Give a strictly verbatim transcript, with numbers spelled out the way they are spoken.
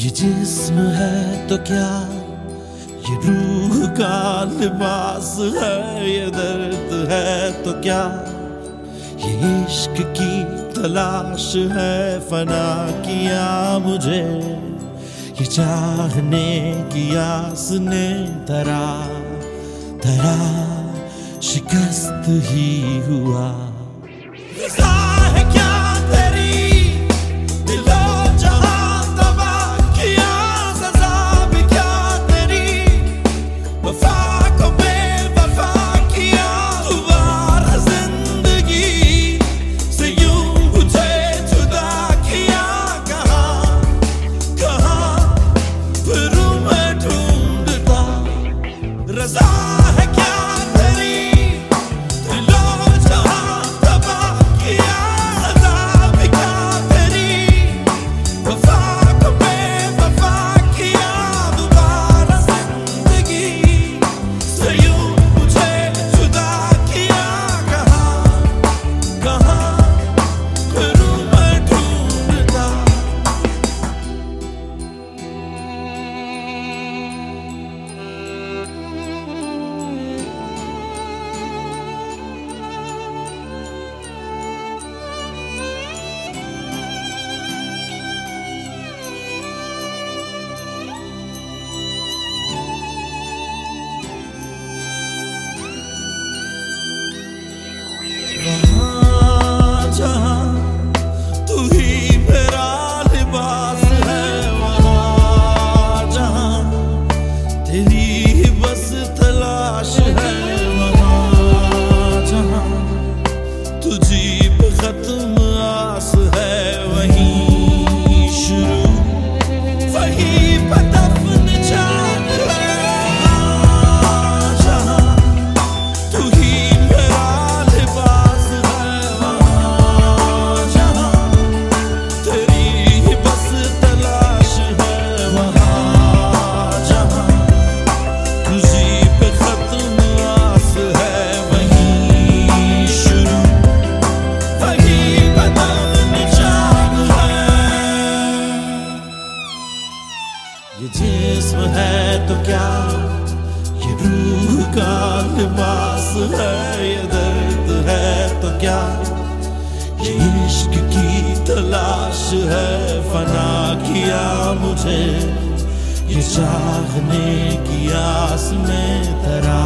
ये जिस्म है तो क्या, ये रूह का लिबास है, ये दर्द है तो क्या, ये इश्क की तलाश है। फना किया मुझे ये चाहने की आस ने, धरा धरा शिकस्त ही हुआ। रज़ा है क्या तेरी दिलो जहां तबाह किया, सज़ा भी क्या तेरी वफा को बेवफा किया। दोबारा जिंदगी से यूं मुझे जुदा किया, कहाँ कहाँ फिरूं मैं ढूंढता। रज़ा है क्या ये जिस्म है तो क्या, ये रूह का लिबास है, ये दर्द है तो क्या, ये इश्क की तलाश है। फना किया मुझे ये चाहने की आस में, धरा